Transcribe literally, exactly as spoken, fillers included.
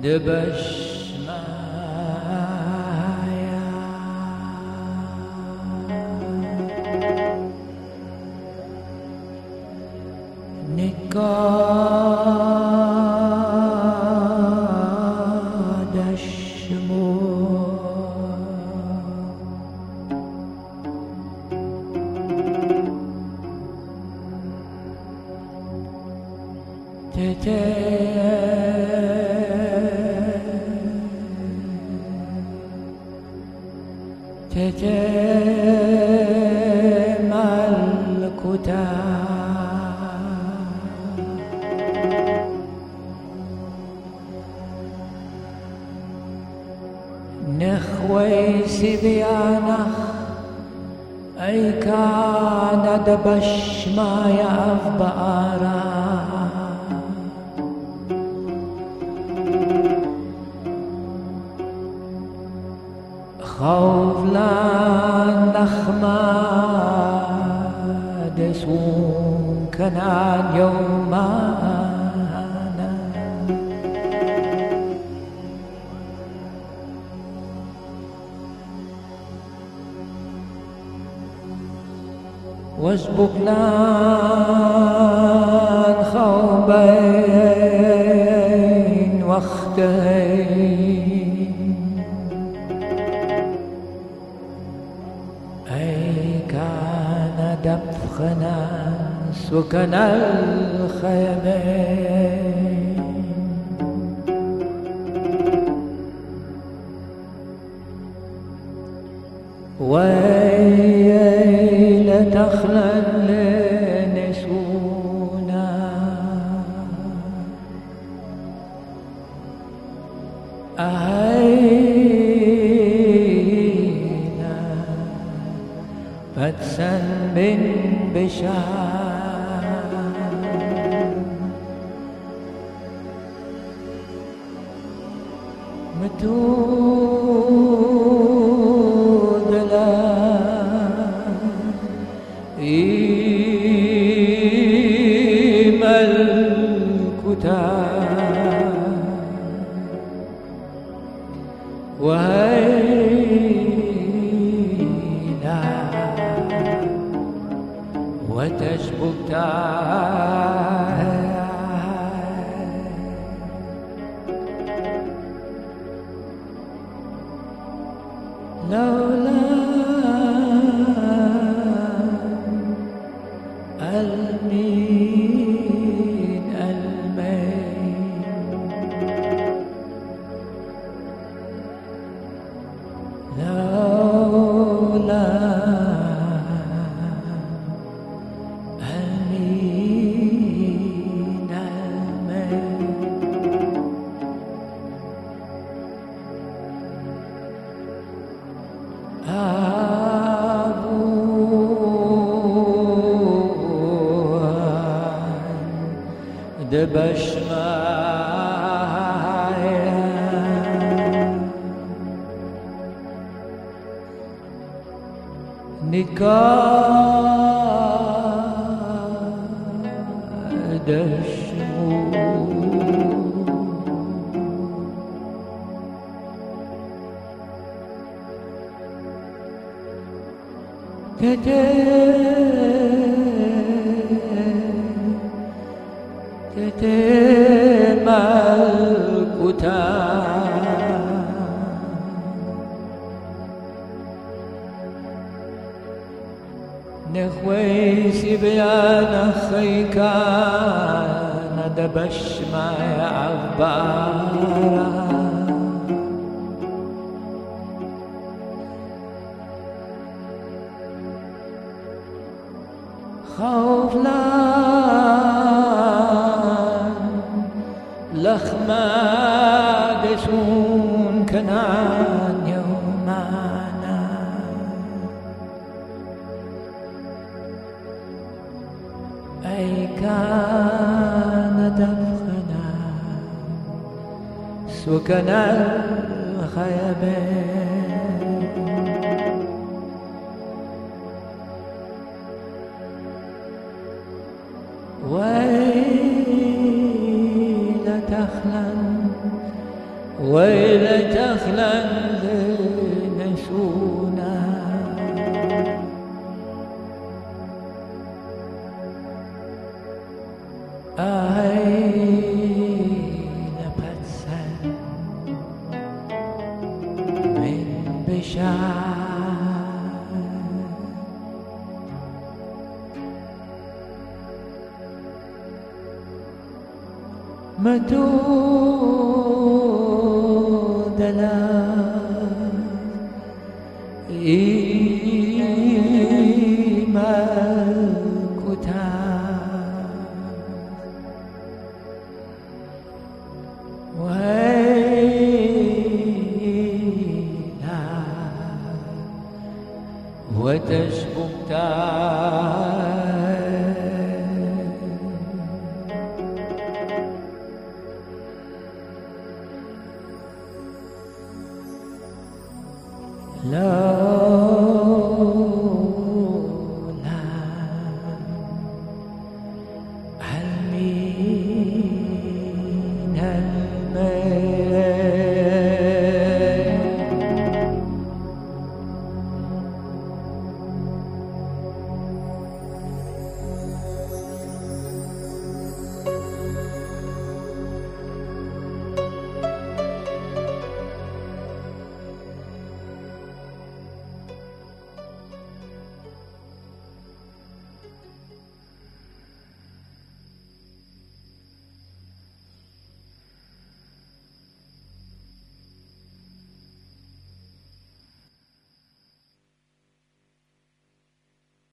دبشمايا نقادشمو تتي تتم الكتاب نخوي سبيانخ أي كان دبش ما يأفبارا خوف لان نخماد سون كنان يومانا واسبق لان خوبين وقتين دبخنا سكن الخيمين ويل تخلن لنسونا أهينا فتسن من بشار متود لا إيم الكتاب وهينا وتشبك تعال لولا المين المين لولا دبشمايا نقادشمو تتم الكتاب نخوي سبيان خيكان دبش ما يعبارا خوف لان لخما دسون كنان يومانا أي كان دفخنا سكن الخيمين ويل تخلن وإلى تخلن نشونا أين بتسن من بشار مدود دلال إيمان كتاب ويلا وتشبك